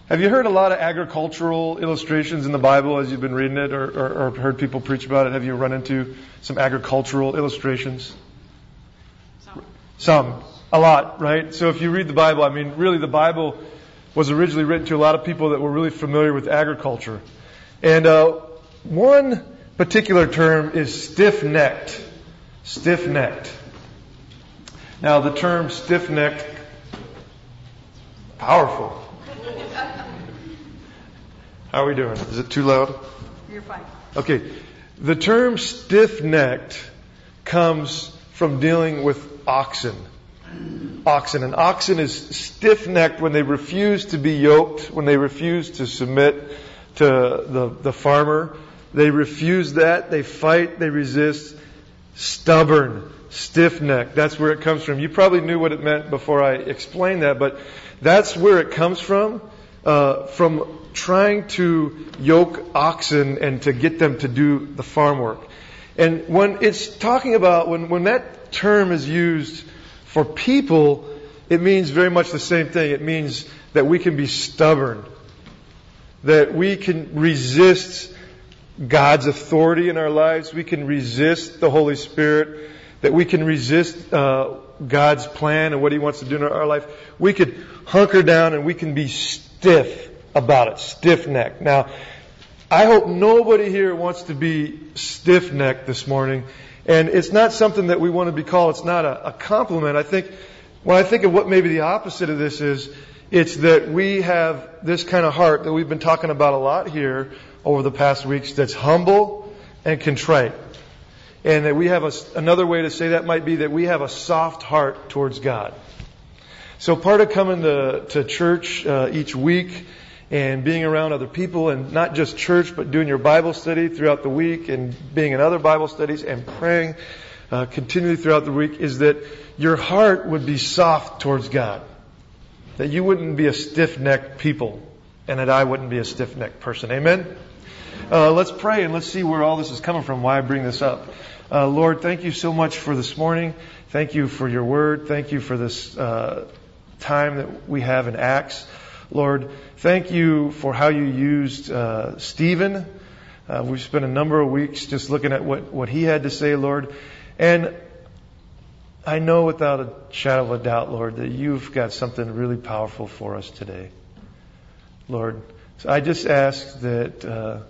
Have you heard a lot of agricultural illustrations in the Bible as you've been reading it, or heard people preach about it? Have you run into some agricultural illustrations? Some. A lot, right? So if you read the Bible, I mean, really the Bible was originally written to a lot of people that were really familiar with agriculture. And one particular term is stiff-necked. Stiff-necked. Now the term stiff-necked, powerful. How are we doing? Is it too loud? You're fine. Okay. The term stiff-necked comes from dealing with oxen. Oxen. And oxen is stiff-necked when they refuse to be yoked, when they refuse to submit to the farmer. They refuse that. They fight. They resist. Stubborn. Stiff-necked. That's where it comes from. You probably knew what it meant before I explained that, but that's where it comes from trying to yoke oxen and to get them to do the farm work. And when it's talking about, when that term is used for people, it means very much the same thing. It means that we can be stubborn, that we can resist God's authority in our lives, we can resist the Holy Spirit, that we can resist God's plan and what He wants to do in our life. We could hunker down and we can be stiff about it, stiff-necked. Now, I hope nobody here wants to be stiff-necked this morning. And it's not something that we want to be called. It's not a compliment. When I think of what maybe the opposite of this is, it's that we have this kind of heart that we've been talking about a lot here over the past weeks that's humble and contrite. And that we have another way to say that might be that we have a soft heart towards God. So part of coming to church each week and being around other people, and not just church, but doing your Bible study throughout the week and being in other Bible studies and praying continually throughout the week, is that your heart would be soft towards God. That you wouldn't be a stiff-necked people, and that I wouldn't be a stiff-necked person. Amen? Let's pray and let's see where all this is coming from, why I bring this up. Lord, thank you so much for this morning. Thank you for your word. Thank you for this time that we have in Acts. Lord, thank you for how you used Stephen. We've spent a number of weeks just looking at what he had to say, Lord. And I know without a shadow of a doubt, Lord, that you've got something really powerful for us today. Lord, so I just ask that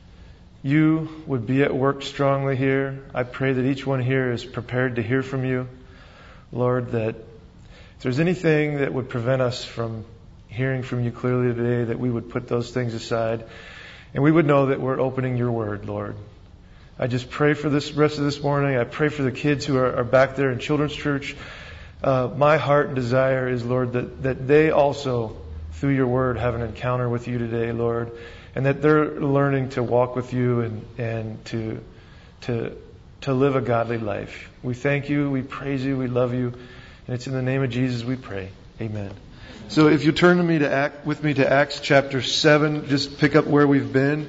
you would be at work strongly here. I pray that each one here is prepared to hear from you. Lord, that if there's anything that would prevent us from hearing from you clearly today, that we would put those things aside and we would know that we're opening your word, Lord. I just pray for this rest of this morning. I pray for the kids who are back there in children's church. My heart and desire is, Lord, that they also, through your word, have an encounter with you today, Lord, and that they're learning to walk with you and to live a godly life. We thank you, we praise you, we love you, and it's in the name of Jesus we pray. Amen. So if you turn with me to Acts chapter 7, just pick up where we've been.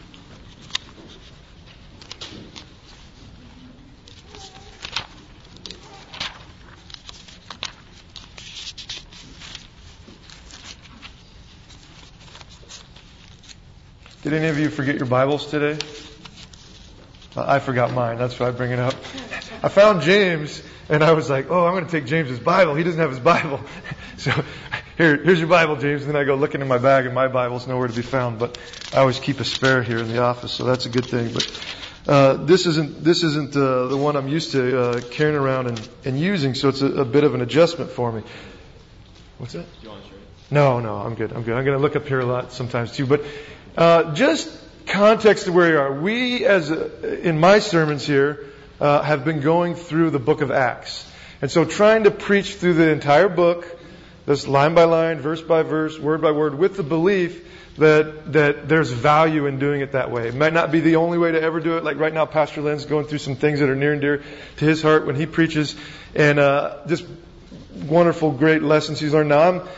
Did any of you forget your Bibles today? I forgot mine. That's why I bring it up. I found James, and I was like, I'm going to take James's Bible. He doesn't have his Bible. So here's your Bible, James. And then I go looking in my bag, and my Bible's nowhere to be found. But I always keep a spare here in the office, so that's a good thing. But this isn't the one I'm used to carrying around and using, so it's a bit of an adjustment for me. What's that? Do you want to share it? No, I'm good. I'm going to look up here a lot sometimes too. But just context of where you are. We, in my sermons here, have been going through the book of Acts. And so trying to preach through the entire book, this line by line, verse by verse, word by word, with the belief that there's value in doing it that way. It might not be the only way to ever do it. Like right now, Pastor Lynn's going through some things that are near and dear to his heart when he preaches. And just wonderful, great lessons he's learned. Now I'm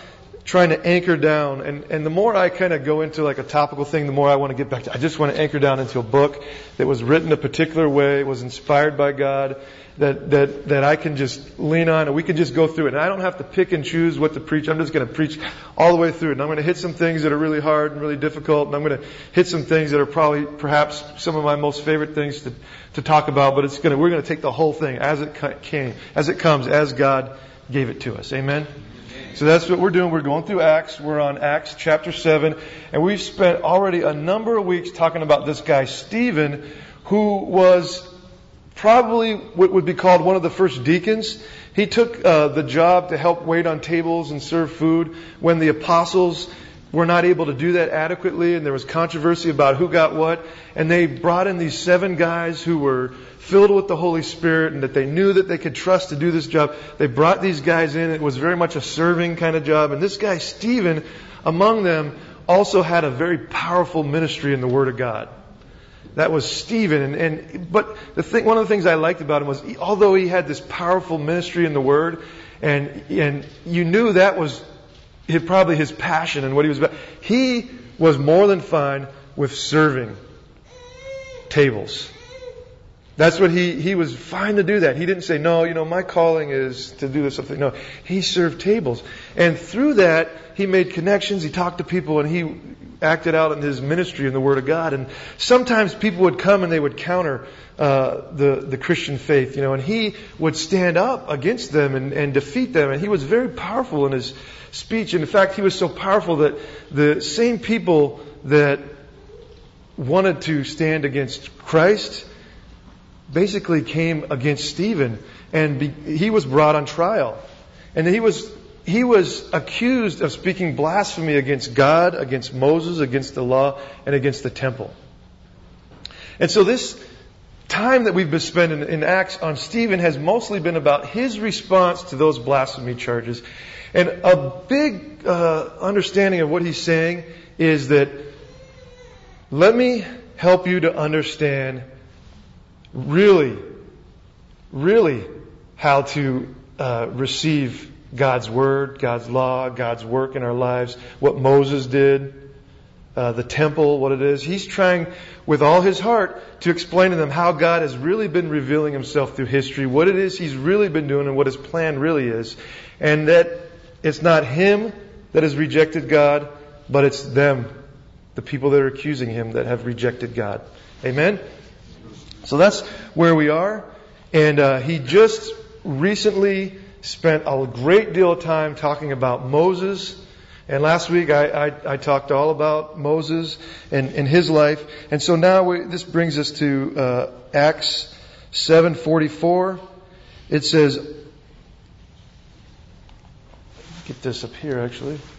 trying to anchor down. And the more I kind of go into like a topical thing, the more I want to get back to, I just want to anchor down into a book that was written a particular way, was inspired by God, that I can just lean on and we can just go through it. And I don't have to pick and choose what to preach. I'm just going to preach all the way through it. And I'm going to hit some things that are really hard and really difficult. And I'm going to hit some things that are probably perhaps some of my most favorite things to talk about. But we're going to take the whole thing as it comes, as God gave it to us. Amen? So that's what we're doing. We're going through Acts. We're on Acts chapter 7. And we've spent already a number of weeks talking about this guy, Stephen, who was probably what would be called one of the first deacons. He took the job to help wait on tables and serve food when the apostles were not able to do that adequately, and there was controversy about who got what. And they brought in these 7 guys who were filled with the Holy Spirit and that they knew that they could trust to do this job. They brought these guys in. It was very much a serving kind of job. And this guy, Stephen, among them, also had a very powerful ministry in the Word of God. That was Stephen. But one of the things I liked about him was, although he had this powerful ministry in the Word, and you knew that was probably his passion and what he was about, he was more than fine with serving tables. That's what he was fine to do that. He didn't say, no, my calling is to do this something. No, he served tables. And through that, he made connections, he talked to people, and he acted out in his ministry in the Word of God. And sometimes people would come and they would counter the Christian faith, and he would stand up against them and defeat them. And he was very powerful in his speech. And in fact, he was so powerful that the same people that wanted to stand against Christ basically came against Stephen, and he was brought on trial. And he was accused of speaking blasphemy against God, against Moses, against the law, and against the temple. And so this time that we've been spending in Acts on Stephen has mostly been about his response to those blasphemy charges. And a big understanding of what he's saying is that, let me help you to understand really how to receive God's Word, God's law, God's work in our lives, what Moses did, the temple, what it is. He's trying with all his heart to explain to them how God has really been revealing Himself through history, what it is He's really been doing and what His plan really is. And that it's not him that has rejected God, but it's them, the people that are accusing him, that have rejected God. Amen? So that's where we are. And he just recently spent a great deal of time talking about Moses. And last week I talked all about Moses and his life. And so now this brings us to Acts 7:44. It says, get this up here actually. I'm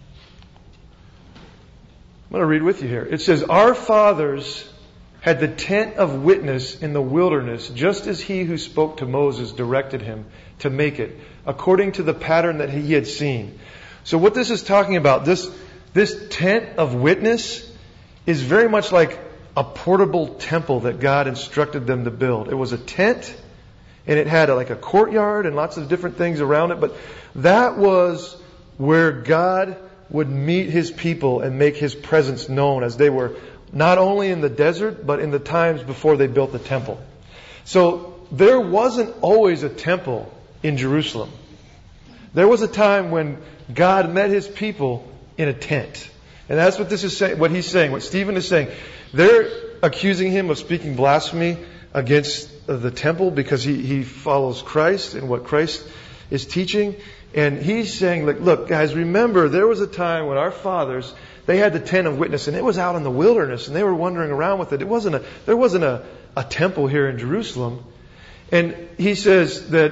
going to read with you here. It says, our fathers had the tent of witness in the wilderness, just as he who spoke to Moses directed him to make it, according to the pattern that he had seen. So what this is talking about, this tent of witness is very much like a portable temple that God instructed them to build. It was a tent, and it had like a courtyard and lots of different things around it, but that was where God would meet His people and make His presence known as they were not only in the desert, but in the times before they built the temple. So there wasn't always a temple in Jerusalem. There was a time when God met His people in a tent. And that's what this is saying, what he's saying, what Stephen is saying. They're accusing him of speaking blasphemy against the temple because he follows Christ and what Christ is teaching. And he's saying, look, guys, remember there was a time when our fathers, they had the tent of witness, and it was out in the wilderness, and they were wandering around with it. There wasn't a temple here in Jerusalem. And he says that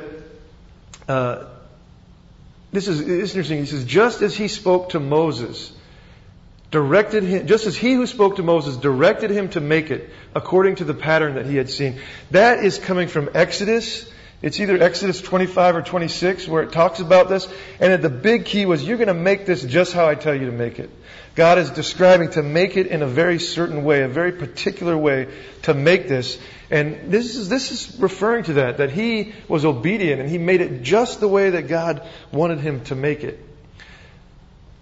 this is interesting. He says, just as he spoke to Moses, directed him, just as he who spoke to Moses directed him to make it according to the pattern that he had seen. That is coming from Exodus. It's either Exodus 25 or 26 where it talks about this. And the big key was, you're going to make this just how I tell you to make it. God is describing to make it in a very certain way, a very particular way to make this. And this is referring to that he was obedient and he made it just the way that God wanted him to make it.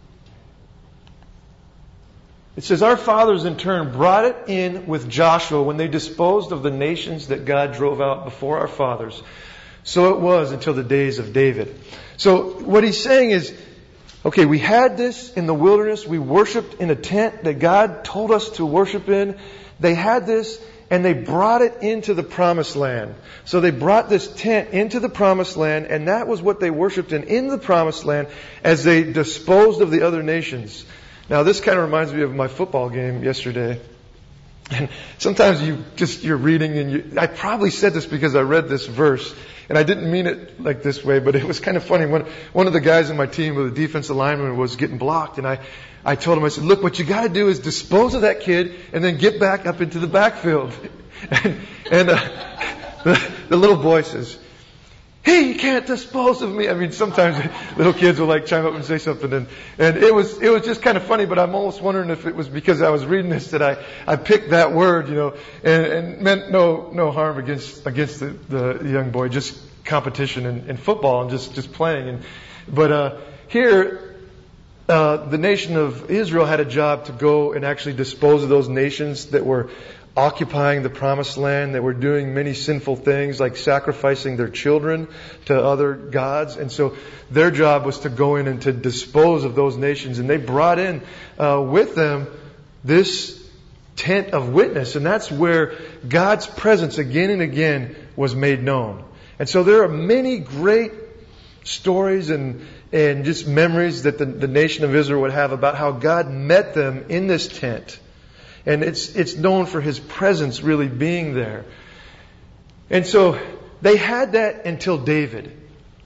It says, our fathers in turn brought it in with Joshua when they disposed of the nations that God drove out before our fathers. So it was until the days of David. So what he's saying is, okay, we had this in the wilderness. We worshiped in a tent that God told us to worship in. They had this and they brought it into the promised land. So they brought this tent into the promised land, and that was what they worshiped in the promised land as they disposed of the other nations. Now this kind of reminds me of my football game yesterday. And sometimes you're reading and I probably said this because I read this verse and I didn't mean it like this way, but it was kind of funny. One of the guys in my team with a defensive lineman was getting blocked, and I told him, I said, look, what you got to do is dispose of that kid and then get back up into the backfield. And the little boy says, hey, you can't dispose of me. I mean, sometimes little kids will like chime up and say something, and it was just kind of funny, but I'm almost wondering if it was because I was reading this that I picked that word, and meant no harm against the young boy, just competition in football and just playing. But here, the nation of Israel had a job to go and actually dispose of those nations that were occupying the promised land, that were doing many sinful things like sacrificing their children to other gods. And so their job was to go in and to dispose of those nations. And they brought in with them this tent of witness. And that's where God's presence again and again was made known. And so there are many great stories and just memories that the nation of Israel would have about how God met them in this tent. And it's known for His presence really being there. And so they had that until David.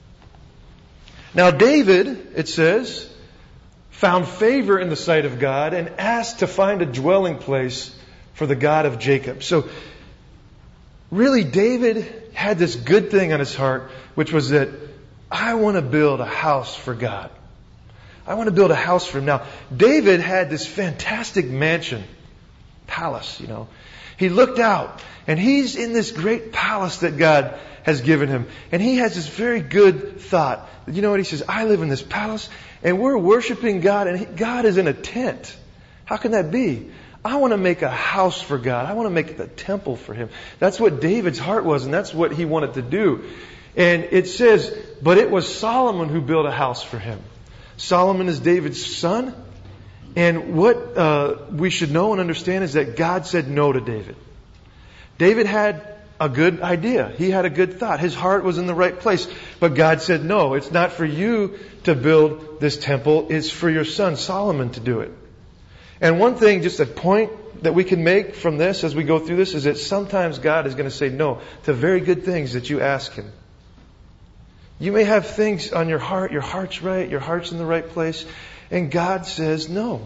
Now David, it says, found favor in the sight of God and asked to find a dwelling place for the God of Jacob. So really David had this good thing on his heart, which was that I want to build a house for God. I want to build a house for Him. Now David had this fantastic mansion. Palace, He looked out and he's in this great palace that God has given him. And he has this very good thought. You know what? He says, I live in this palace and we're worshiping God and God is in a tent. How can that be? I want to make a house for God. I want to make a temple for Him. That's what David's heart was, and that's what he wanted to do. And it says, but it was Solomon who built a house for him. Solomon is David's son. And what we should know and understand is that God said no to David. David had a good idea. He had a good thought. His heart was in the right place. But God said, no, it's not for you to build this temple. It's for your son Solomon to do it. And one thing, just a point that we can make from this as we go through this, is that sometimes God is going to say no to very good things that you ask Him. You may have things on your heart's right, your heart's in the right place, and God says no.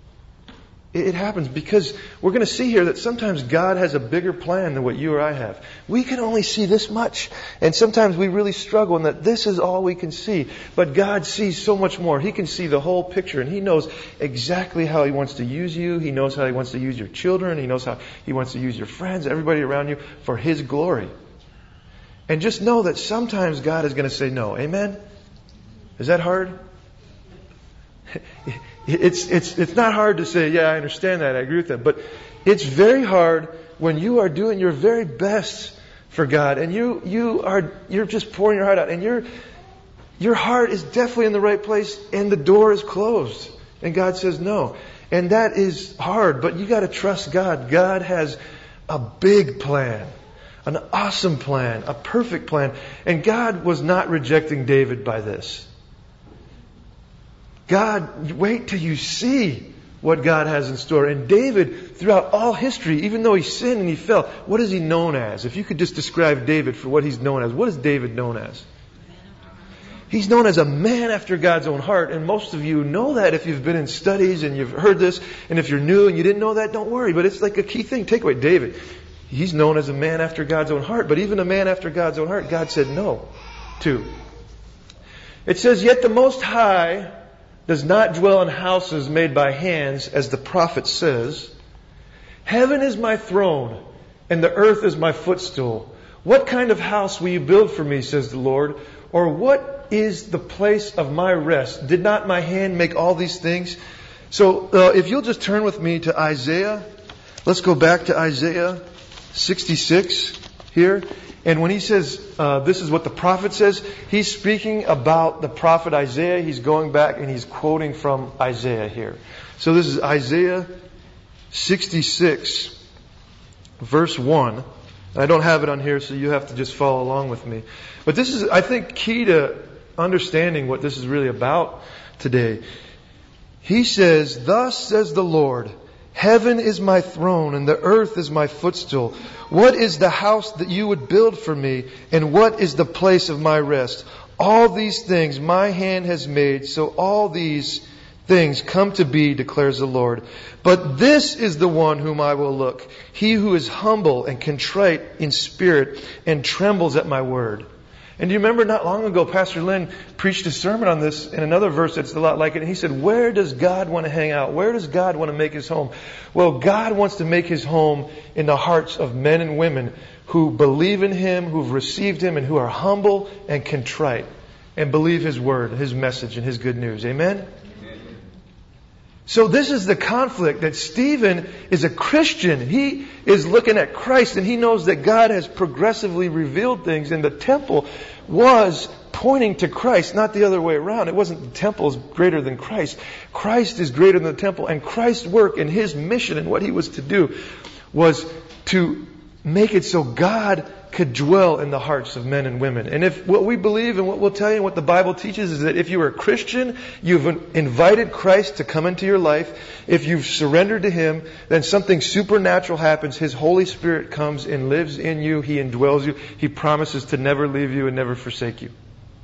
It happens because we're going to see here that sometimes God has a bigger plan than what you or I have. We can only see this much. And sometimes we really struggle in that this is all we can see. But God sees so much more. He can see the whole picture. And He knows exactly how He wants to use you. He knows how He wants to use your children. He knows how He wants to use your friends, everybody around you, for His glory. And just know that sometimes God is going to say no. Amen? Is that hard? It's not hard to say, yeah, I understand that, I agree with that. But it's very hard when you are doing your very best for God and you're just pouring your heart out and your heart is definitely in the right place and the door is closed and God says no. And that is hard, but you got to trust God. God has a big plan, an awesome plan, a perfect plan. And God was not rejecting David by this. God, wait till you see what God has in store. And David, throughout all history, even though he sinned and he fell, what is he known as? If you could just describe David for what he's known as, what is David known as? He's known as a man after God's own heart. And most of you know that if you've been in studies and you've heard this. And if you're new and you didn't know that, don't worry. But it's like a key thing. Take away David. He's known as a man after God's own heart. But even a man after God's own heart, God said no to. It says, yet the Most High does not dwell in houses made by hands, as the prophet says. Heaven is my throne, and the earth is my footstool. What kind of house will you build for me, says the Lord? Or what is the place of my rest? Did not my hand make all these things? So if you'll just turn with me to Isaiah. Let's go back to Isaiah 66 here. And when he says, this is what the prophet says, he's speaking about the prophet Isaiah. He's going back and he's quoting from Isaiah here. So this is Isaiah 66, verse 1. I don't have it on here, so you have to just follow along with me. But this is, I think, key to understanding what this is really about today. He says, "Thus says the Lord, heaven is my throne and the earth is my footstool. What is the house that you would build for me? And what is the place of my rest? All these things my hand has made, so all these things come to be, declares the Lord. But this is the one whom I will look, he who is humble and contrite in spirit and trembles at my word." And do you remember not long ago, Pastor Lynn preached a sermon on this in another verse that's a lot like it. And he said, where does God want to hang out? Where does God want to make His home? Well, God wants to make His home in the hearts of men and women who believe in Him, who've received Him, and who are humble and contrite and believe His word, His message, and His good news. Amen? So this is the conflict, that Stephen is a Christian. He is looking at Christ and he knows that God has progressively revealed things, and the temple was pointing to Christ, not the other way around. It wasn't the temple is greater than Christ. Christ is greater than the temple, and Christ's work and His mission and what He was to do was to make it so God could dwell in the hearts of men and women. And if what we believe and what we'll tell you and what the Bible teaches is that if you are a Christian, you've invited Christ to come into your life. If you've surrendered to Him, then something supernatural happens. His Holy Spirit comes and lives in you. He indwells you. He promises to never leave you and never forsake you.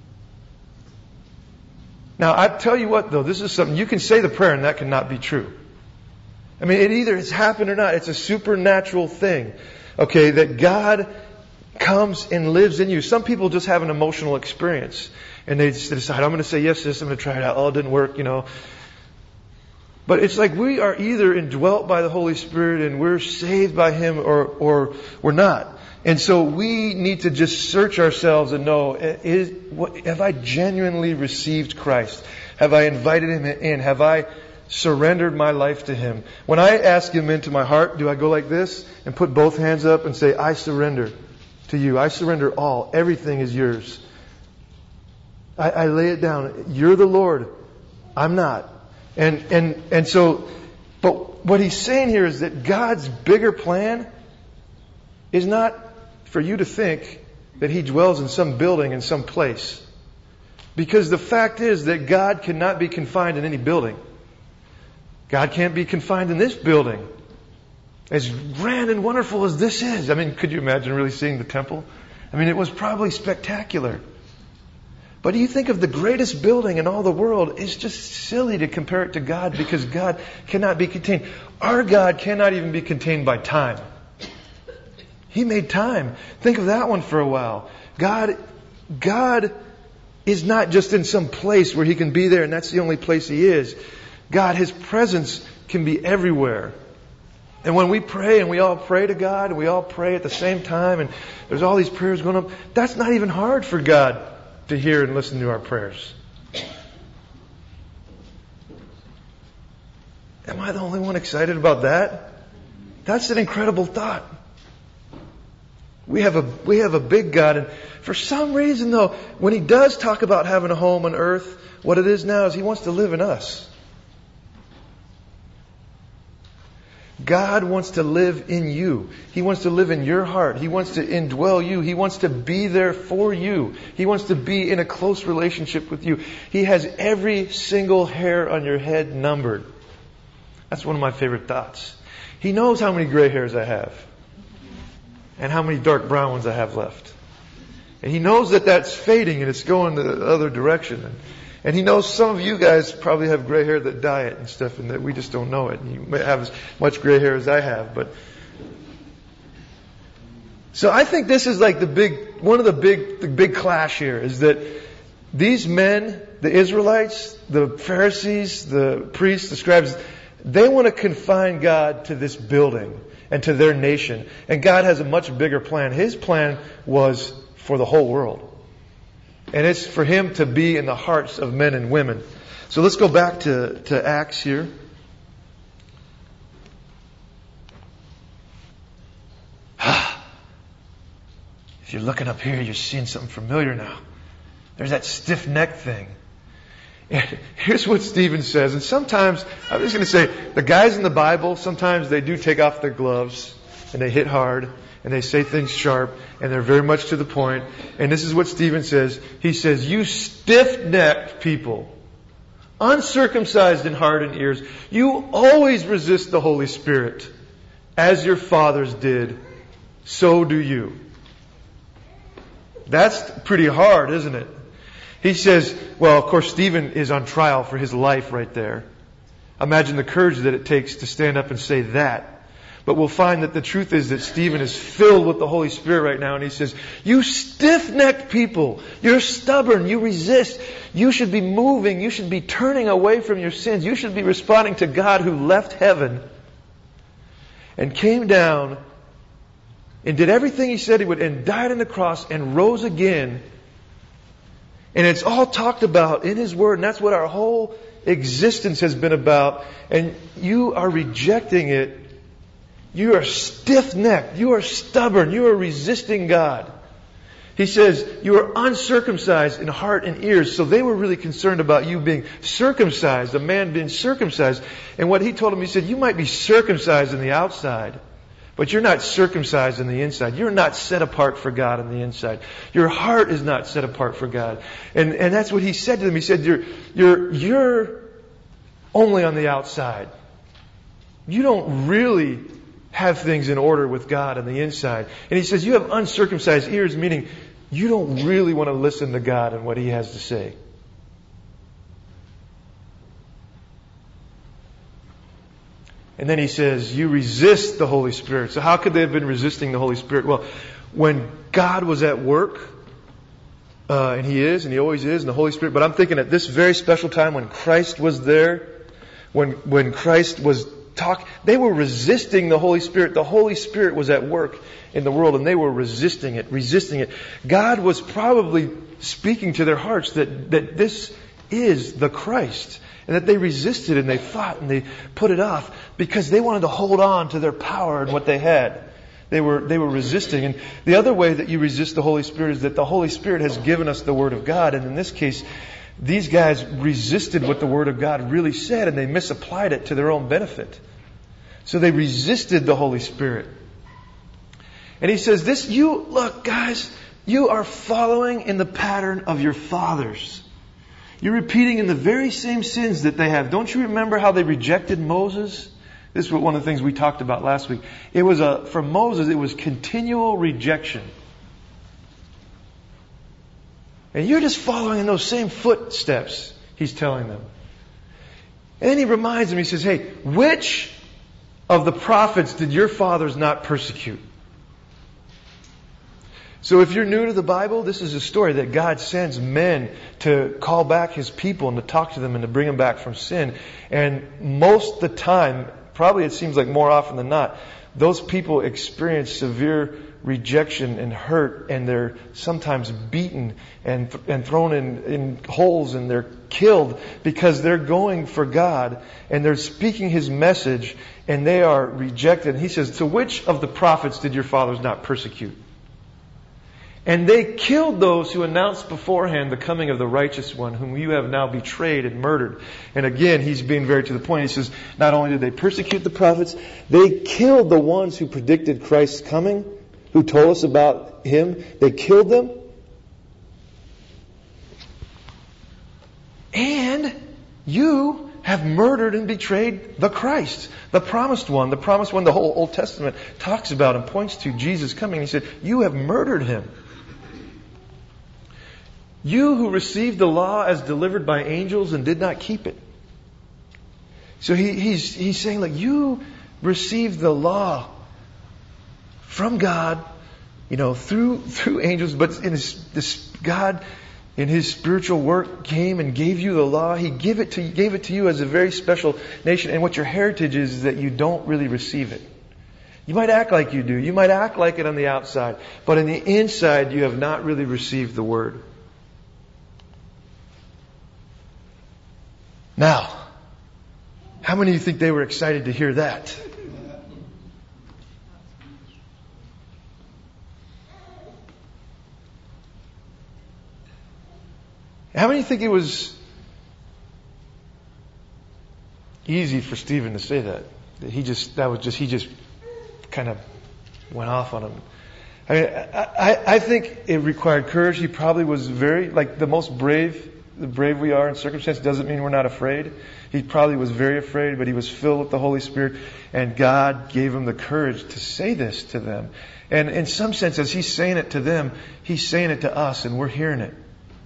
Now, I tell you what, though, this is something, you can say the prayer and that cannot be true. I mean, it either has happened or not. It's a supernatural thing. Okay, that God comes and lives in you. Some people just have an emotional experience and they just decide, I'm going to say yes to this, I'm going to try it out. Oh, it didn't work, But it's like we are either indwelt by the Holy Spirit and we're saved by Him, or we're not. And so we need to just search ourselves and know, have I genuinely received Christ? Have I invited Him in? Have I surrendered my life to Him? When I ask Him into my heart, do I go like this and put both hands up and say, I surrender to You. I surrender all. Everything is Yours. I lay it down. You're the Lord. I'm not. And so, but what he's saying here is that God's bigger plan is not for you to think that He dwells in some building in some place. Because the fact is that God cannot be confined in any building. God can't be confined in this building. As grand and wonderful as this is. I mean, could you imagine really seeing the temple? I mean, it was probably spectacular. But you think of the greatest building in all the world, it's just silly to compare it to God, because God cannot be contained. Our God cannot even be contained by time. He made time. Think of that one for a while. God is not just in some place where He can be there and that's the only place He is. God, His presence can be everywhere. And when we pray and we all pray to God and we all pray at the same time and there's all these prayers going up, that's not even hard for God to hear and listen to our prayers. Am I the only one excited about that? That's an incredible thought. We have a big God, and for some reason though, when He does talk about having a home on earth, what it is now is He wants to live in us. God wants to live in you. He wants to live in your heart. He wants to indwell you. He wants to be there for you. He wants to be in a close relationship with you. He has every single hair on your head numbered. That's one of my favorite thoughts. He knows how many gray hairs I have and how many dark brown ones I have left. And He knows that that's fading and it's going the other direction. And He knows some of you guys probably have gray hair that dye it and stuff, and that we just don't know it. And you may have as much gray hair as I have, but so I think this is like the big clash here is that these men, the Israelites, the Pharisees, the priests, the scribes, they want to confine God to this building and to their nation. And God has a much bigger plan. His plan was for the whole world. And it's for Him to be in the hearts of men and women. So let's go back to Acts here. If you're looking up here, you're seeing something familiar now. There's that stiff neck thing. And here's what Stephen says. And sometimes, I'm just going to say, the guys in the Bible, sometimes they do take off their gloves and they hit hard and they say things sharp and they're very much to the point. And this is what Stephen says. He says, you stiff-necked people, uncircumcised in heart and ears, you always resist the Holy Spirit. As your fathers did, so do you. That's pretty hard, isn't it? He says, well, of course, Stephen is on trial for his life right there. Imagine the courage that it takes to stand up and say that. But we'll find that the truth is that Stephen is filled with the Holy Spirit right now. And he says, you stiff-necked people, you're stubborn, you resist. You should be moving, you should be turning away from your sins. You should be responding to God who left heaven and came down and did everything He said He would and died on the cross and rose again. And it's all talked about in His Word. And that's what our whole existence has been about. And you are rejecting it. You are stiff-necked. You are stubborn. You are resisting God. He says, you are uncircumcised in heart and ears. So they were really concerned about you being circumcised, a man being circumcised. And what he told him, he said, you might be circumcised on the outside, but you're not circumcised on the inside. You're not set apart for God on the inside. Your heart is not set apart for God. And that's what he said to them. He said, you're only on the outside. You don't really have things in order with God on the inside. And he says, you have uncircumcised ears, meaning you don't really want to listen to God and what He has to say. And then he says, you resist the Holy Spirit. So how could they have been resisting the Holy Spirit? Well, when God was at work, and He is, and He always is, and the Holy Spirit, but I'm thinking at this very special time when Christ was there, when Christ was they were resisting the Holy Spirit. The Holy Spirit was at work in the world and they were resisting it. God was probably speaking to their hearts that this is the Christ. And that they resisted and they fought and they put it off because they wanted to hold on to their power and what they had. They were resisting. And the other way that you resist the Holy Spirit is that the Holy Spirit has given us the Word of God. And in this case, these guys resisted what the Word of God really said and they misapplied it to their own benefit. So they resisted the Holy Spirit. And he says, look guys, you are following in the pattern of your fathers. You're repeating in the very same sins that they have. Don't you remember how they rejected Moses? This is one of the things we talked about last week. For Moses, it was continual rejection. And you're just following in those same footsteps, he's telling them. And then he reminds them, he says, hey, which of the prophets did your fathers not persecute? So if you're new to the Bible, this is a story that God sends men to call back His people and to talk to them and to bring them back from sin. And most of the time, probably it seems like more often than not, those people experience severe rejection and hurt, and they're sometimes beaten and thrown in holes, and they're killed because they're going for God and they're speaking His message and they are rejected. And he says, so which of the prophets did your fathers not persecute? And they killed those who announced beforehand the coming of the righteous one, whom you have now betrayed and murdered. And again, he's being very to the point. He says, not only did they persecute the prophets, they killed the ones who predicted Christ's coming, who told us about Him. They killed them. And you have murdered and betrayed the Christ, the promised one the whole Old Testament talks about and points to, Jesus coming. He said, you have murdered Him. You who received the law as delivered by angels and did not keep it. So he's saying, like, you received the law from God, through angels, but God in His spiritual work came and gave you the law. He gave it to you as a very special nation. And what your heritage is that you don't really receive it. You might act like you do. You might act like it on the outside. But on the inside, you have not really received the Word. Now, how many of you think they were excited to hear that? How many think it was easy for Stephen to say that? That he just kind of went off on him. I mean, I think it required courage. He probably was very, like the brave we are in circumstance doesn't mean we're not afraid. He probably was very afraid, but he was filled with the Holy Spirit, and God gave him the courage to say this to them. And in some sense, as he's saying it to them, he's saying it to us, and we're hearing it.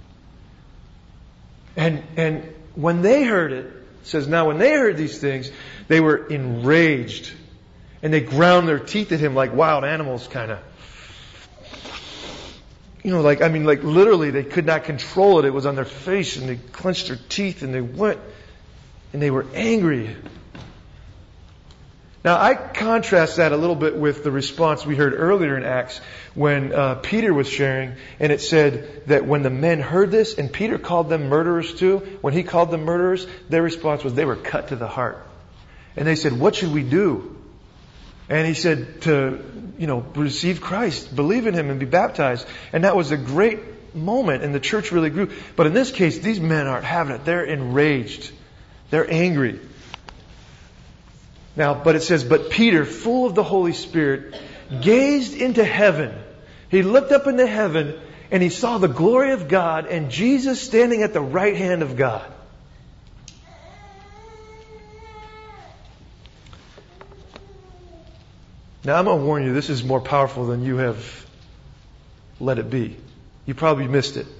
And when they heard it, it says, now when they heard these things, they were enraged. And they ground their teeth at him like wild animals, kind of. Like literally they could not control it. It was on their face, and they clenched their teeth, and they went, and they were angry. Now, I contrast that a little bit with the response we heard earlier in Acts when Peter was sharing, and it said that when the men heard this, and Peter called them murderers too, when he called them murderers, their response was they were cut to the heart. And they said, what should we do? And he said to, receive Christ, believe in Him and be baptized. And that was a great moment, and the church really grew. But in this case, these men aren't having it. They're enraged. They're angry. Now, but it says, but Peter, full of the Holy Spirit, gazed into heaven. He looked up into heaven, and he saw the glory of God and Jesus standing at the right hand of God. Now, I'm going to warn you, this is more powerful than you have let it be. You probably missed it.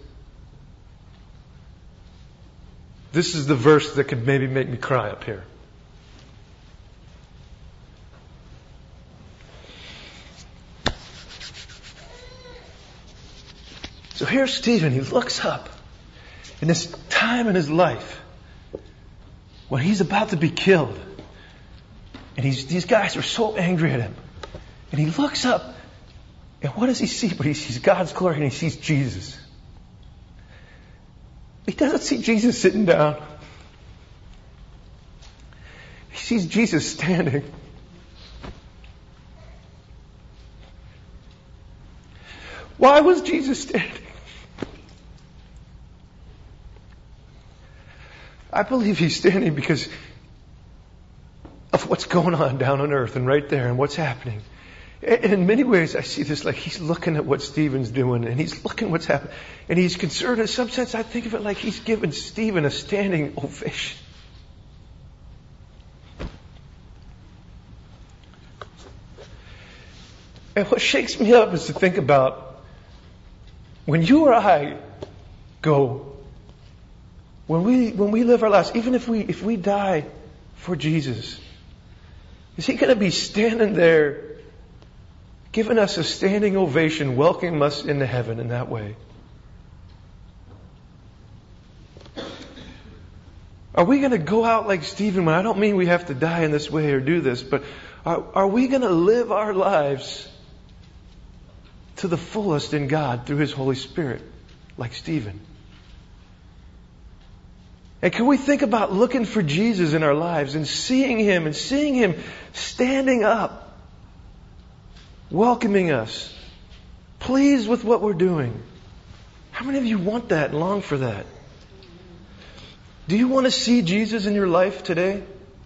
This is the verse that could maybe make me cry up here. So here's Stephen. He looks up in this time in his life when he's about to be killed. And these guys are so angry at him. And he looks up, and what does he see? But he sees God's glory, and he sees Jesus. He doesn't see Jesus sitting down. He sees Jesus standing. Why was Jesus standing? I believe He's standing because of what's going on down on earth and right there and what's happening. And in many ways, I see this like He's looking at what Stephen's doing, and He's looking at what's happening. And He's concerned. In some sense, I think of it like He's giving Stephen a standing ovation. And what shakes me up is to think about when you or I go, when we live our lives, even if we die for Jesus, is He going to be standing there giving us a standing ovation, welcoming us into heaven in that way? Are we going to go out like Stephen? I don't mean we have to die in this way or do this, but are we going to live our lives to the fullest in God through His Holy Spirit like Stephen? And can we think about looking for Jesus in our lives and seeing Him standing up, welcoming us, pleased with what we're doing? How many of you want that and long for that? Do you want to see Jesus in your life today?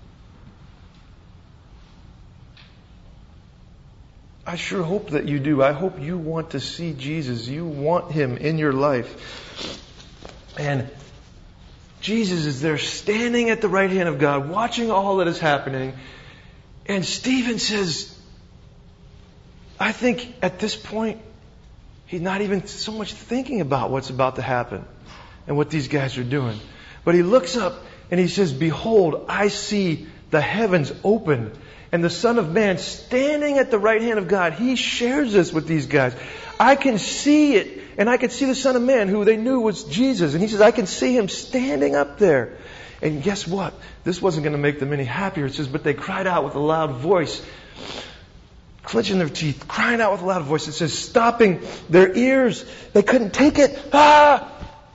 I sure hope that you do. I hope you want to see Jesus. You want Him in your life. And Jesus is there standing at the right hand of God, watching all that is happening. And Stephen says, I think at this point, he's not even so much thinking about what's about to happen and what these guys are doing. But he looks up and he says, behold, I see the heavens open and the Son of Man standing at the right hand of God. He shares this with these guys. I can see it, and I can see the Son of Man, who they knew was Jesus. And he says, I can see Him standing up there. And guess what? This wasn't going to make them any happier. It says, but they cried out with a loud voice, clenching their teeth, crying out with a loud voice. It says, stopping their ears. They couldn't take it. Ah!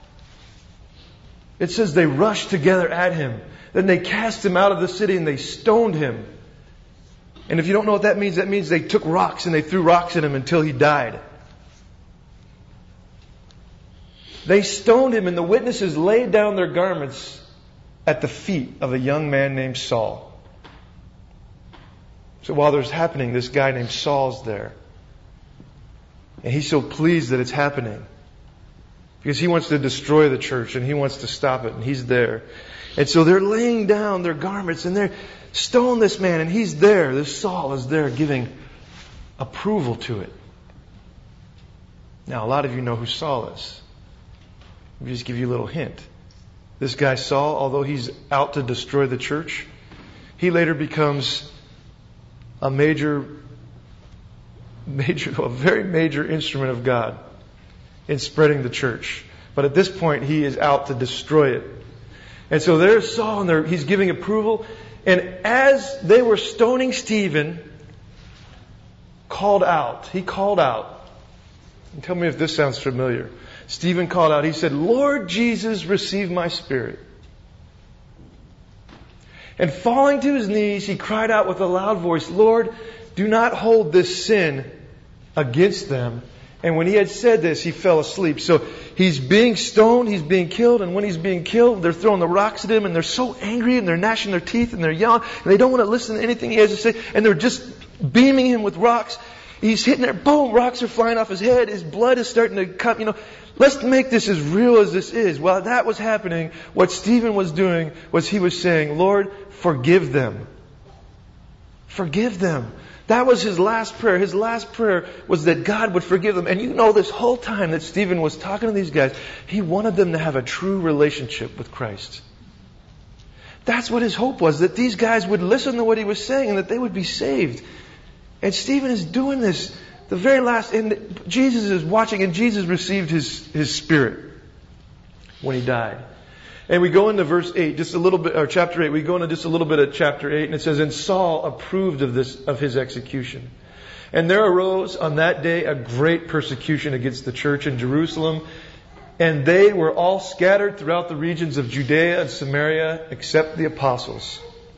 It says they rushed together at Him. Then they cast Him out of the city and they stoned Him. And if you don't know what that means they took rocks and they threw rocks at Him until He died. They stoned him, and the witnesses laid down their garments at the feet of a young man named Saul. So while there's happening, this guy named Saul's there. And he's so pleased that it's happening. Because he wants to destroy the church and he wants to stop it, and he's there. And so they're laying down their garments and they're stone this man, and he's there. This Saul is there giving approval to it. Now, a lot of you know who Saul is. Let me just give you a little hint. This guy Saul, although he's out to destroy the church, he later becomes a very major instrument of God in spreading the church. But at this point, he is out to destroy it. And so there's Saul, and he's giving approval. And as they were stoning Stephen, he called out. And tell me if this sounds familiar. Stephen called out. He said, "Lord Jesus, receive my spirit." And falling to his knees, he cried out with a loud voice, "Lord, do not hold this sin against them." And when he had said this, he fell asleep. So he's being stoned, he's being killed, and when he's being killed, they're throwing the rocks at him, and they're so angry, and they're gnashing their teeth, and they're yelling, and they don't want to listen to anything he has to say, and they're just beaming him with rocks. He's hitting there, boom, rocks are flying off his head, his blood is starting to come, Let's make this as real as this is. While that was happening, what Stephen was doing was he was saying, "Lord, forgive them. Forgive them." That was his last prayer. His last prayer was that God would forgive them. And this whole time that Stephen was talking to these guys, he wanted them to have a true relationship with Christ. That's what his hope was, that these guys would listen to what he was saying and that they would be saved. And Stephen is doing this. The very last, and Jesus is watching, and Jesus received his spirit when he died. And we go into verse 8, just a little bit, or chapter 8, we go into just a little bit of chapter 8, and it says, "And Saul approved of his execution. And there arose on that day a great persecution against the church in Jerusalem, and they were all scattered throughout the regions of Judea and Samaria, except the apostles."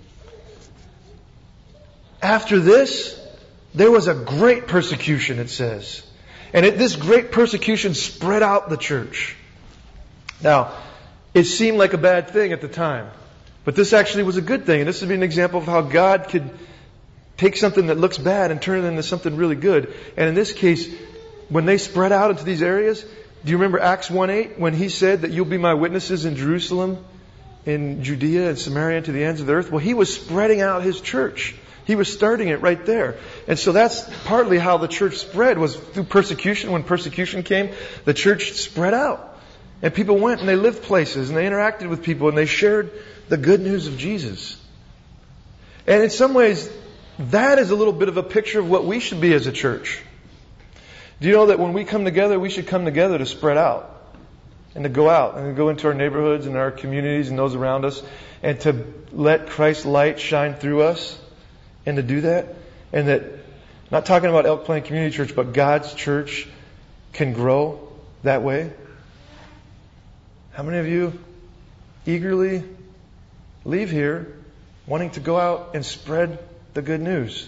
After this, there was a great persecution, it says. And this great persecution spread out the church. Now, it seemed like a bad thing at the time. But this actually was a good thing. And this would be an example of how God could take something that looks bad and turn it into something really good. And in this case, when they spread out into these areas, do you remember Acts 1:8 when he said that you'll be my witnesses in Jerusalem, in Judea and Samaria, and to the ends of the earth? Well, he was spreading out his church. He was starting it right there. And so that's partly how the church spread, was through persecution. When persecution came, the church spread out. And people went and they lived places and they interacted with people and they shared the good news of Jesus. And in some ways, that is a little bit of a picture of what we should be as a church. Do you know that when we come together, we should come together to spread out and to go out and to go into our neighborhoods and our communities and those around us and to let Christ's light shine through us? And to do that, and that, not talking about Elk Plain Community Church, but God's church can grow that way. How many of you eagerly leave here wanting to go out and spread the good news?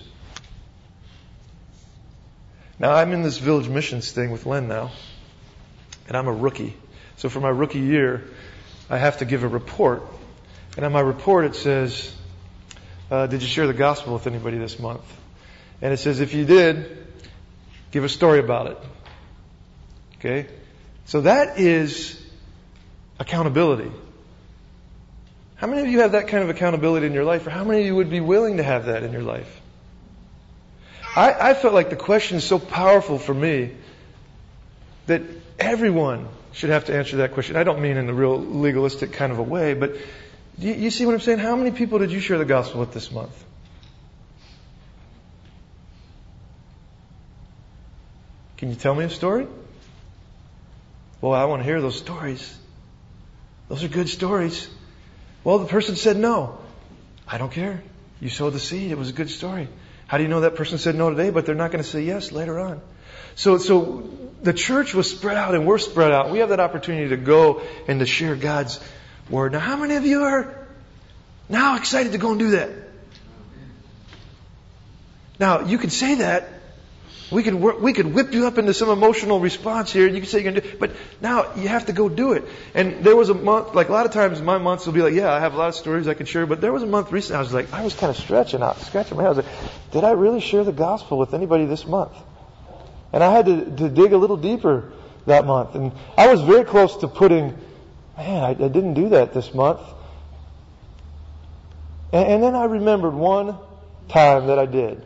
Now, I'm in this village missions thing with Len now, and I'm a rookie. So for my rookie year, I have to give a report. And on my report it says, did you share the gospel with anybody this month? And it says, if you did, give a story about it. Okay? So that is accountability. How many of you have that kind of accountability in your life? Or how many of you would be willing to have that in your life? I felt like the question is so powerful for me that everyone should have to answer that question. I don't mean in a real legalistic kind of a way, but you see what I'm saying? How many people did you share the gospel with this month? Can you tell me a story? Well, I want to hear those stories. Those are good stories. Well, the person said no. I don't care. You sowed the seed. It was a good story. How do you know that person said no today, but they're not going to say yes later on? So the church was spread out and we're spread out. We have that opportunity to go and to share God's Word. Now, how many of you are now excited to go and do that? Now, you can say that, We could whip you up into some emotional response here, and you can say you're going to do it, but now you have to go do it. And there was a month, like a lot of times my months will be like, yeah, I have a lot of stories I can share, but there was a month recently I was kind of scratching my head. I was like, did I really share the gospel with anybody this month? And I had to dig a little deeper that month. And I was very close to putting, man, I didn't do that this month. And then I remembered one time that I did.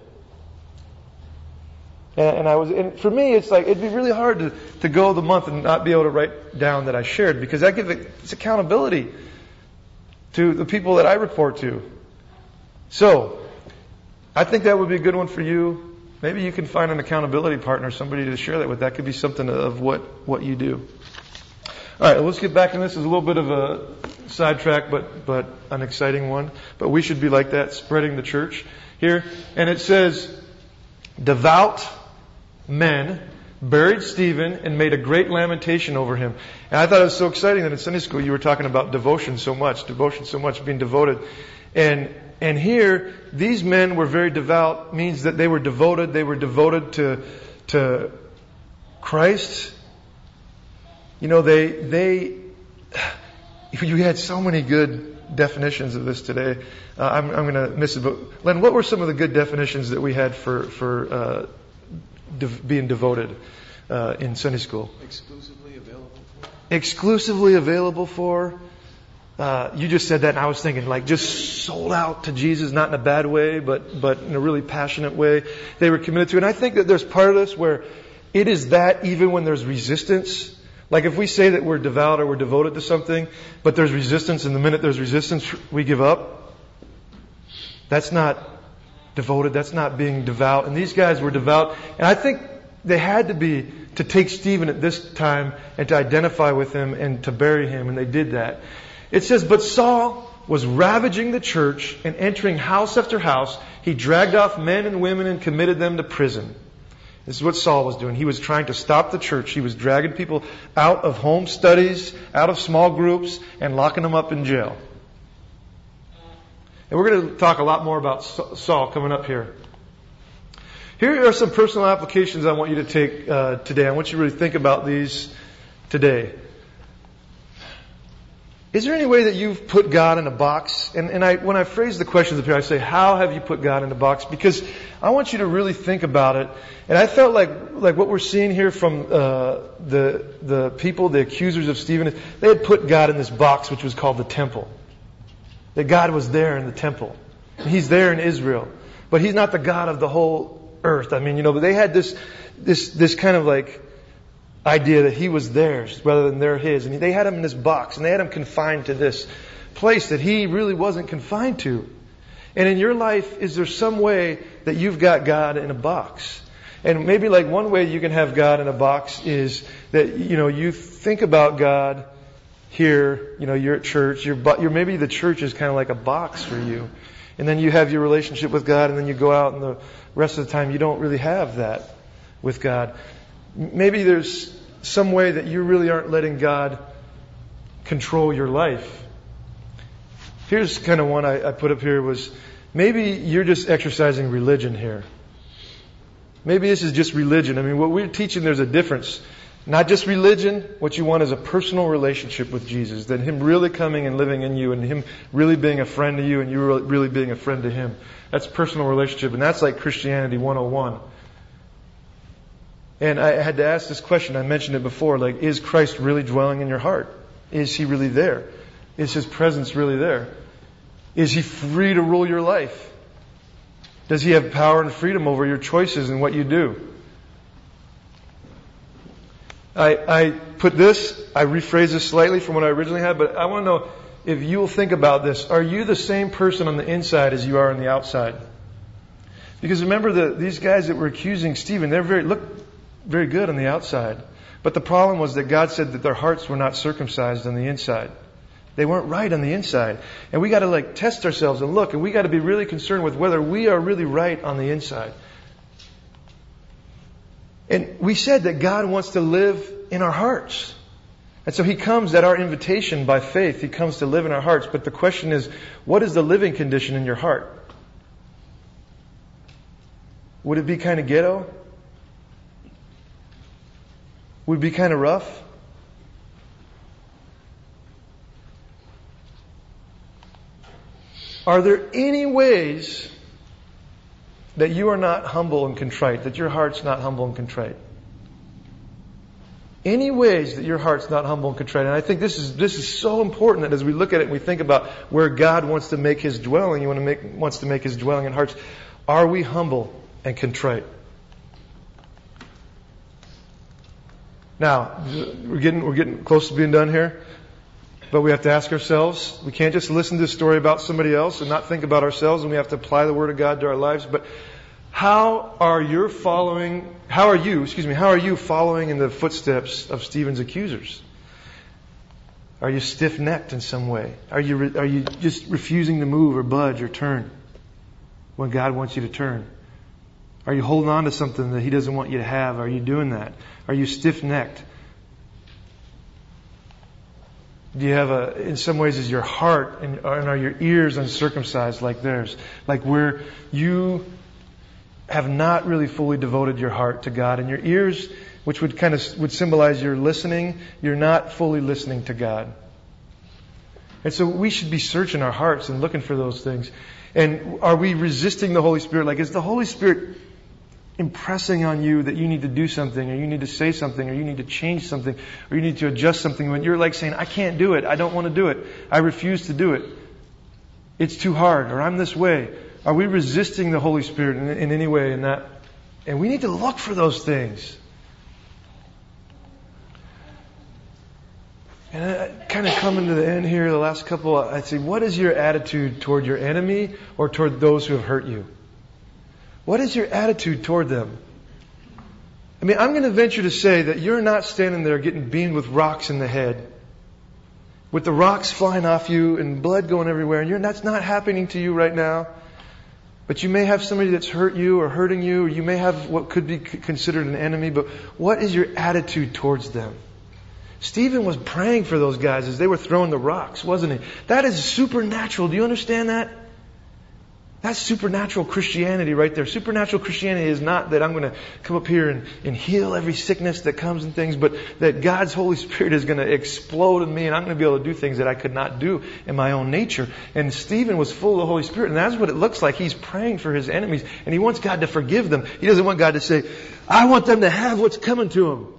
And for me, it's like, it'd be really hard to go the month and not be able to write down that I shared, because I give it's accountability to the people that I report to. So, I think that would be a good one for you. Maybe you can find an accountability partner, somebody to share that with. That could be something of what you do. All right, let's get back in this. It's a little bit of a sidetrack, but an exciting one. But we should be like that, spreading the church here. And it says, devout men buried Stephen and made a great lamentation over him. And I thought it was so exciting that in Sunday school you were talking about devotion so much, being devoted. And here, these men were very devout, means that they were devoted to Christ. You know, you had so many good definitions of this today. I'm going to miss it. But Len, what were some of the good definitions that we had for being devoted in Sunday school? Exclusively available for. Exclusively available for. You just said that, and I was thinking, like, just sold out to Jesus, not in a bad way, but in a really passionate way. They were committed to it. And I think that there's part of this where it is that even when there's resistance. Like if we say that we're devout or we're devoted to something, but there's resistance, and the minute there's resistance, we give up. That's not devoted. That's not being devout. And these guys were devout. And I think they had to be to take Stephen at this time and to identify with him and to bury him. And they did that. It says, but Saul was ravaging the church and entering house after house. He dragged off men and women and committed them to prison. This is what Saul was doing. He was trying to stop the church. He was dragging people out of home studies, out of small groups, and locking them up in jail. And we're going to talk a lot more about Saul coming up here. Here are some personal applications I want you to take today. I want you to really think about these today. Is there any way that you've put God in a box? And when I phrase the questions up here, I say, how have you put God in a box? Because I want you to really think about it. And I felt like what we're seeing here from the people, the accusers of Stephen, they had put God in this box which was called the temple. That God was there in the temple. And He's there in Israel. But He's not the God of the whole earth. I mean, but they had this kind of like idea that He was theirs rather than they're His. And they had Him in this box, and they had Him confined to this place that He really wasn't confined to. And in your life, is there some way that you've got God in a box? And maybe like one way you can have God in a box is that, you think about God here, you're at church, maybe the church is kind of like a box for you. And then you have your relationship with God, and then you go out, and the rest of the time you don't really have that with God. Maybe there's some way that you really aren't letting God control your life. Here's kind of one I put up here was, maybe you're just exercising religion here. Maybe this is just religion. I mean, what we're teaching, there's a difference. Not just religion. What you want is a personal relationship with Jesus. That Him really coming and living in you, and Him really being a friend to you, and you really being a friend to Him. That's personal relationship. And that's like Christianity 101. And I had to ask this question. I mentioned it before. Like, is Christ really dwelling in your heart? Is He really there? Is His presence really there? Is He free to rule your life? Does He have power and freedom over your choices and what you do? I put this, I rephrased this slightly from what I originally had, but I want to know if you'll think about this. Are you the same person on the inside as you are on the outside? Because remember, these guys that were accusing Stephen, they looked very good on the outside. But the problem was that God said that their hearts were not circumcised on the inside. They weren't right on the inside. And we got to test ourselves and look, and we got to be really concerned with whether we are really right on the inside. And we said that God wants to live in our hearts. And so He comes at our invitation by faith. He comes to live in our hearts. But the question is, what is the living condition in your heart? Would it be kind of ghetto? would be kind of rough. Are there any ways that you are not humble and contrite, that your heart's not humble and contrite? Any ways that your heart's not humble and contrite? And I think this is so important that as we look at it and we think about where God wants to make His dwelling, wants to make His dwelling in hearts. Are we humble and contrite? Now, we're getting close to being done here, but we have to ask ourselves. We can't just listen to a story about somebody else and not think about ourselves, and we have to apply the Word of God to our lives. But how are you following in the footsteps of Stephen's accusers? Are you stiff-necked in some way? Are you just refusing to move or budge or turn when God wants you to turn? Are you holding on to something that He doesn't want you to have? Are you doing that? Are you stiff-necked? Do you have in some ways, is your heart and are your ears uncircumcised like theirs? Like where you have not really fully devoted your heart to God, and your ears, which would symbolize your listening, you're not fully listening to God. And so we should be searching our hearts and looking for those things. And are we resisting the Holy Spirit? Like, is the Holy Spirit impressing on you that you need to do something, or you need to say something, or you need to change something, or you need to adjust something, when you're like saying, I can't do it, I don't want to do it, I refuse to do it, it's too hard, or I'm this way? Are we resisting the Holy Spirit in any way in that? And we need to look for those things. And I kind of coming to the end here, the last couple, I'd say, what is your attitude toward your enemy or toward those who have hurt you? What is your attitude toward them? I mean, I'm going to venture to say that you're not standing there getting beamed with rocks in the head, with the rocks flying off you and blood going everywhere, and that's not happening to you right now. But you may have somebody that's hurt you or hurting you, or you may have what could be considered an enemy, but what is your attitude towards them? Stephen was praying for those guys as they were throwing the rocks, wasn't he? That is supernatural. Do you understand that? That's supernatural Christianity right there. Supernatural Christianity is not that I'm going to come up here and heal every sickness that comes and things, but that God's Holy Spirit is going to explode in me and I'm going to be able to do things that I could not do in my own nature. And Stephen was full of the Holy Spirit, and that's what it looks like. He's praying for his enemies, and he wants God to forgive them. He doesn't want God to say, I want them to have what's coming to them.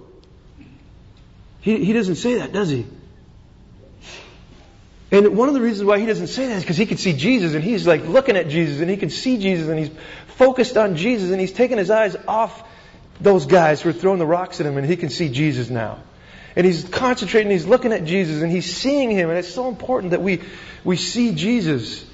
He doesn't say that, does he? And one of the reasons why he doesn't say that is because he can see Jesus, and he's like looking at Jesus, and he can see Jesus, and he's focused on Jesus, and he's taking his eyes off those guys who are throwing the rocks at him, and he can see Jesus now. And he's concentrating, he's looking at Jesus, and he's seeing Him, and it's so important that we see Jesus.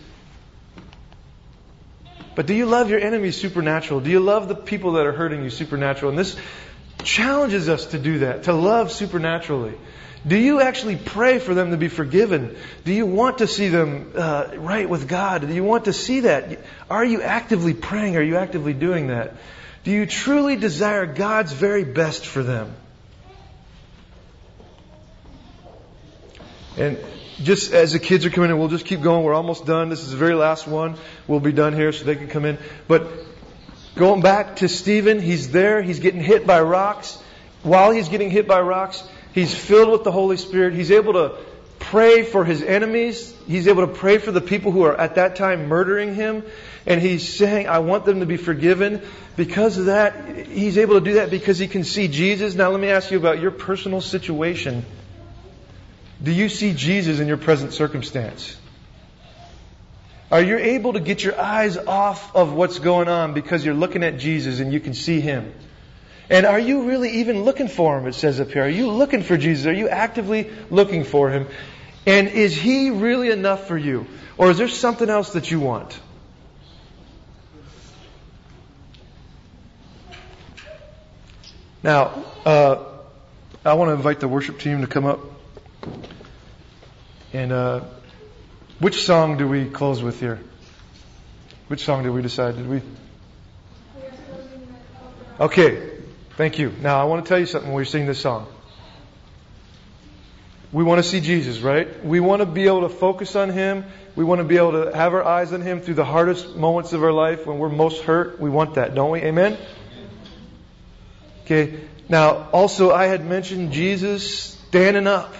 But do you love your enemies supernatural? Do you love the people that are hurting you supernatural? And this challenges us to do that, to love supernaturally. Do you actually pray for them to be forgiven? Do you want to see them right with God? Do you want to see that? Are you actively praying? Are you actively doing that? Do you truly desire God's very best for them? And just as the kids are coming in, we'll just keep going. We're almost done. This is the very last one. We'll be done here so they can come in. But going back to Stephen, he's there. He's getting hit by rocks. While he's getting hit by rocks, he's filled with the Holy Spirit. He's able to pray for his enemies. He's able to pray for the people who are at that time murdering him. And he's saying, I want them to be forgiven. Because of that, he's able to do that because he can see Jesus. Now let me ask you about your personal situation. Do you see Jesus in your present circumstance? Are you able to get your eyes off of what's going on because you're looking at Jesus and you can see Him? And are you really even looking for Him, it says up here? Are you looking for Jesus? Are you actively looking for Him? And is He really enough for you? Or is there something else that you want? Now, I want to invite the worship team to come up. And which song do we close with here? Which song did we decide? Did we? Okay. Thank you. Now, I want to tell you something when we sing this song. We want to see Jesus, right? We want to be able to focus on Him. We want to be able to have our eyes on Him through the hardest moments of our life when we're most hurt. We want that, don't we? Amen? Okay. Now, also, I had mentioned Jesus standing up.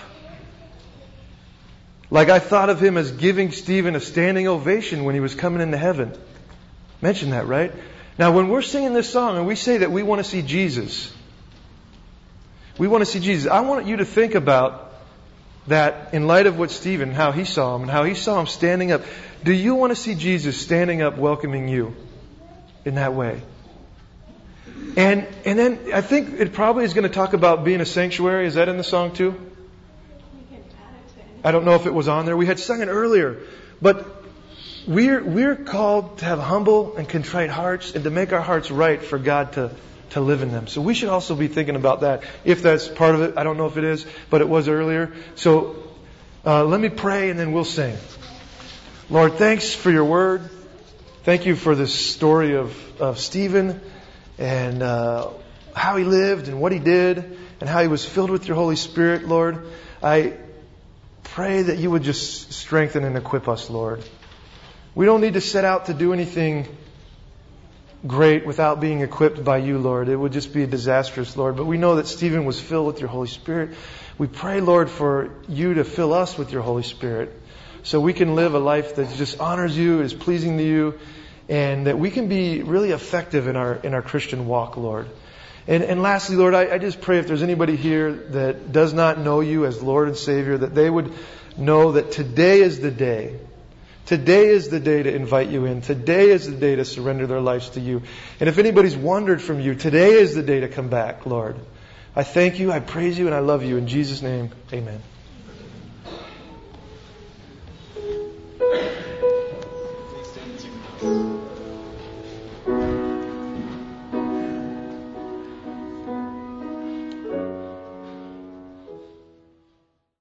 Like I thought of him as giving Stephen a standing ovation when he was coming into heaven. Mentioned that, right? Now, when we're singing this song and we say that we want to see Jesus, we want to see Jesus, I want you to think about that in light of what Stephen, how he saw him, and how he saw him standing up. Do you want to see Jesus standing up welcoming you in that way? And then I think it probably is going to talk about being a sanctuary. Is that in the song too? I don't know if it was on there. We had sung it earlier. But we're called to have humble and contrite hearts and to make our hearts right for God to live in them. So we should also be thinking about that. If that's part of it, I don't know if it is, but it was earlier. So let me pray and then we'll sing. Lord, thanks for your word. Thank you for this story of Stephen and how he lived and what he did and how he was filled with your Holy Spirit, Lord. I pray that you would just strengthen and equip us, Lord. We don't need to set out to do anything great without being equipped by you, Lord. It would just be disastrous, Lord. But we know that Stephen was filled with your Holy Spirit. We pray, Lord, for you to fill us with your Holy Spirit so we can live a life that just honors you, is pleasing to you, and that we can be really effective in our Christian walk, Lord. And lastly, Lord, I just pray if there's anybody here that does not know you as Lord and Savior, that they would know that today is the day. Today is the day to invite you in. Today is the day to surrender their lives to you. And if anybody's wandered from you, today is the day to come back, Lord. I thank you, I praise you, and I love you. In Jesus' name, amen.